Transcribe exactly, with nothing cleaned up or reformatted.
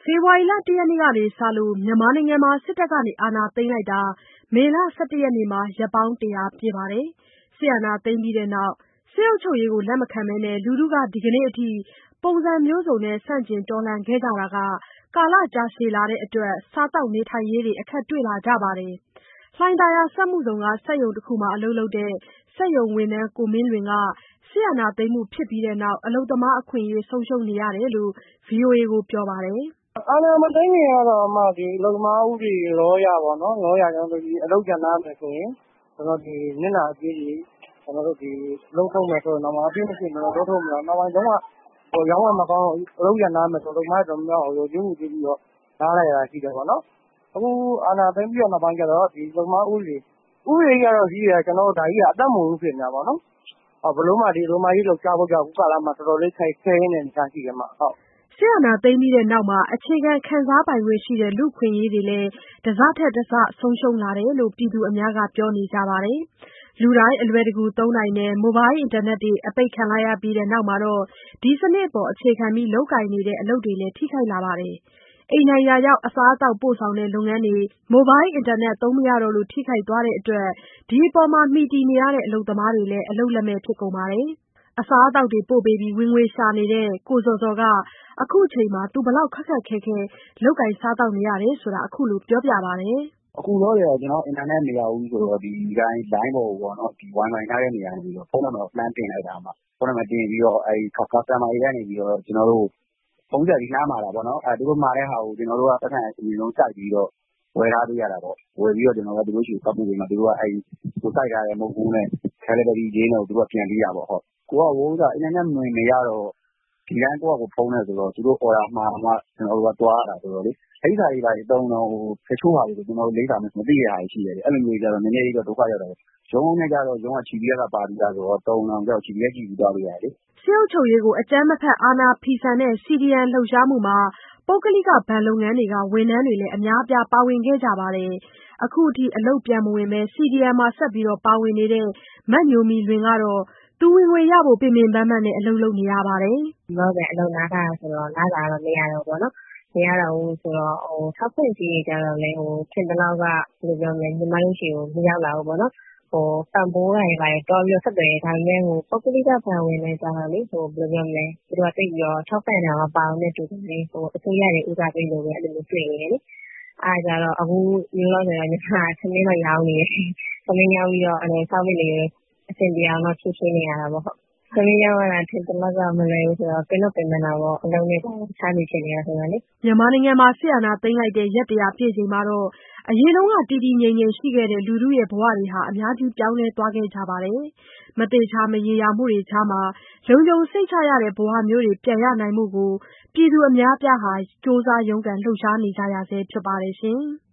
ဖေဖော်ဝါရီလ ၁ ရက်နေ့ကစလို့ မြန်မာနိုင်ငံမှာ စစ်တပ်က အာဏာသိမ်းလိုက်တာ မေလ ၁၁ ရက်နေ့မှာ ရက်ပေါင်း ၁၀၀ ပြည့်ပါတယ်။ စစ်အာဏာသိမ်းပြီးနောက် စစ်အုပ်ချုပ်ရေးကို လက်မခံဘဲ လူထုက ဒီကနေ့အထိ ပုံစံမျိုးစုံနဲ့ ဆန့်ကျင်တော်လှန်ခဲ့ကြတာ ကာလကြာရှည်လာတဲ့အတွက် စားသောက်နေထိုင်ရေး အခက်တွေ့လာကြပါတယ်။ လှိုင်သာယာစက်မှုဇုန်က စက်ရုံတခုမှာ အလုပ်လုပ်တဲ့ စက်ရုံဝန်ထမ်း ကိုမင်းလွင်က စစ်အာဏာသိမ်းမှုဖြစ်ပြီးနောက် အလုပ်သမားအခွင့်အရေး ဆုံးရှုံးနေရတယ်လို့ ဗွီအိုအေကို ပြောပါတယ်။ "အာဏာမသိမ်းခင်ကတော့ အလုပ်သမားဥပဒေအရပေါ့နော် အလုပ်ရပ်နားမယ်ဆိုရင် နစ်နာကြေးတွေ အလုပ်ထုတ်မယ်ဆိုရင်တောင်မှ အပြစ်မရှိရင် အလုပ်ထုတ်မရဘူး။ နောက်ပိုင်းတော့ ရောင်းရမကောင်းလို့ အလုပ်ရပ်နားမယ်ဆိုတော့ အလုပ်သမားတွေတော်တော်များများကို လျော်ကြေးငွေပေးပြီးတော့ နားလိုက်ရတာရှိတယ်ပေါ့နော်။ အခုအာဏာသိမ်းပြီးနောက်ပိုင်းကျတော့ ဒီအလုပ်သမားဥပဒေ ဥပဒေကတော့ရှိတယ် ဒါကြီးက အသက်မဝင်ဘူးဖြစ်နေတာပေါ့နော်။ ဘယ်လိုမှ ဒီအလုပ်သမားရေးလှုပ်ရှားဖို့က အခုကာလမှာ တော်တော်လေးခဲယဉ်းတဲ့အနေအထားရှိတယ်။" စစ်အာဏာသိမ်းပြီးနောက် အခြေခံခံစားပိုင်ခွင့်ရှိတဲ့ လူ့အခွင့်အရေးတွေလည်း တစထက်တစ ဆုံးရှုံးလာတယ်လို့ ပြည်သူအများက ပြောနေကြပါတယ်။ လူတိုင်း အလွယ်တကူသုံးနိုင်တဲ့ မိုဘိုင်းအင်တာနက်တွေ အပိတ်ခံလိုက်ရပြီးနောက် ဒီစနစ်အပေါ် အခြေခံပြီး လုပ်ကိုင်နေတဲ့ အလုပ်တွေလည်း ထိခိုက်လာပါတယ်။ အိမ်တိုင်ရာရောက် အစားအသောက်ပို့ဆောင်တဲ့ လုပ်ငန်းတွေ မိုဘိုင်းအင်တာနက် သုံးမရတော့လို့ ထိခိုက်သွားတဲ့အတွက် ဒီအပေါ် မှီတည်နေရတဲ့ အလုပ်သမားတွေလည်း အလုပ်လက်မဲ့ဖြစ်ကုန်ပါတယ်။ အစားအသောက်ပို့ပေးပြီး ဝင်ငွေရှာနေတဲ့ ကိုဇော်ဇော်က အခုချိန်မှာ ဘယ်လောက်ခက်ခက်ခဲခဲ လုပ်ကိုင်စားသောက်နေရတယ်ဆိုတာ အခုလိုပြောပြပါတယ်။ "အခုလောလောဆယ် ကျနော်က အင်တာနက်မရဘူးဆိုတော့ ဒီအတိုင်း လိုင်းပေါ်ကို ဝိုင်ဖိုင်ထားတဲ့နေရာကနေ ဖုန်းနံပါတ်ကို လှမ်းတင်လိုက်တာ။ ဖုန်းနံပါတ်တင်ပြီးတော့ customer တွေကနေပြီးတော့ ကျနော်တို့ကို ဖုန်းဆက်ပြီးလှမ်းမှာတာပေါ့နော်။ သူတို့မှာတဲ့ဟာကို ကျနော်တို့က ပိုက်ဆံအရင်ဆုံးစိုက်ပြီးတော့ ဝယ်ထားပေးရတာပေါ့။ ဝယ်ပြီးတော့ ကျနော်တို့က သူတို့ဆီကို သွားပို့ပေးမှ သူတို့က ကိုယ်စိုက်ထားတဲ့ မုန့်ဖိုးနဲ့ delivery ကြေးနဲ့ သူတို့ကပြန်ပေးတာပေါ့။ ကိုယ်ကအင်တာနက်မရတော့ ဒီတိုင်းကိုယ့်ဟာကိုယ်ဖုန်းနဲ့ဆိုတော့ သူတို့အော်ဒါမှာမှ ကျနော်တို့ကသွားရတာဆိုတော့လေ လိပ်စာတွေဘာတွေသုံးတော့ တချို့ဟာတွေဆို ကျနော်တို့လိပ်စာမသိတဲ့ဟာတွေရှိတယ်။ အဲလိုမျိုးကျတော့ နည်းနည်းလေးတော့ ဒုက္ခရောက်တာပေါ့။ ရုံးနဲ့ကျတော့ ရုံးက ဂျီပီအက်စ် ကပါပြီးသားဆိုတော့ တော်ရုံတန်ရုံကျတော့ ဂျီပီအက်စ် ကြည့်ပြီးသွားလို့ရတယ်လေ။ " စစ်အုပ်ချုပ်ရေးကို အကြမ်းမဖက် အာဏာဖီဆန်တဲ့ CDM လှုပ်ရှားမှုမှာ ပုဂ္ဂလိကဘဏ်လုပ်ငန်းတွေက ဝန်ထမ်းတွေလည်း အများအပြား ပါဝင်ခဲ့ကြပါတယ်။ အခုထိ အလုပ်ပြန်မဝင်ဘဲ CDM မှာ ဆက်လက်ပါဝင်နေတဲ့ မညိုမီလွင်ကတော့ ဝင်ငွေရဖို့ ပင်ပင်ပန်းပန်းနဲ့ အလုပ်လုပ်နေရပါတယ်။ "လောလောဆယ် အလုပ်နားထားတာဆိုတော့ လစာကတော့ မရတော့ဘူးပေါ့နော်။ မရတော့ဘူးဆိုတော့ ထောက်ပံ့ကြေးတွေကျတော့လည်း ထင်သလောက်က ညီမတို့ဆီကို မရောက်လာဘူးပေါ့နော်။ ပံ့ပိုးတာတွေဘာတွေသွားပြီးတော့ ဆက်သွယ်တယ်။ ဒါပေမဲ့ ပုဂ္ဂလိကဘဏ်ဝန်ထမ်းကျတော့လေ သူတို့ကသိပ်ပြီးတော့ ထောက်ပံ့တာမပါဘူးနဲ့တူတယ်။ အစိုးရတွေ ဦးစားပေးလို့ပဲ အဲလိုမျိုးတွေ့နေတယ်လေ။ အဲဒါကျတော့ အခုလောလောဆယ်တော့ ညီမက ထမင်းတော့ရောင်းနေတယ်။ ထမင်းရောင်းပြီးတော့ စားဝတ်နေရေး အဆင်ပြေအောင်တော့ ဖြေရှင်းနေရတာပေါ့။ ထမင်းရောင်းရတာ ထင်သလောက်က မလွယ်ဘူးဆိုတော့ ပင်တော့ပင်ပန်းတာပေါ့။ အလုပ်နဲ့ တခြားစီဖြစ်နေတာဆိုတော့လေ။ " မြန်မာနိုင်ငံမှာ စစ်အာဏာသိမ်းလိုက်တဲ့ ရက် ၁၀၀ ပြည့်ချိန်မှာ အရင်က တည်တည်ငြိမ်ငြိမ်ရှိခဲ့တဲ့ လူထုဘဝတွေ အများကြီး ပြောင်းလဲသွားခဲ့ကြပါတယ်။ မသေချာ မရေရာမှုတွေကြား လုံခြုံစိတ်ချရတဲ့ ဘဝမျိုးတွေ ပြန်ရနိုင်ဖို့ကို ပြည်သူအများအပြား ကြိုးစားရုန်းကန် လှုပ်ရှားနေကြရဆဲဖြစ်ပါတယ်ရှင်။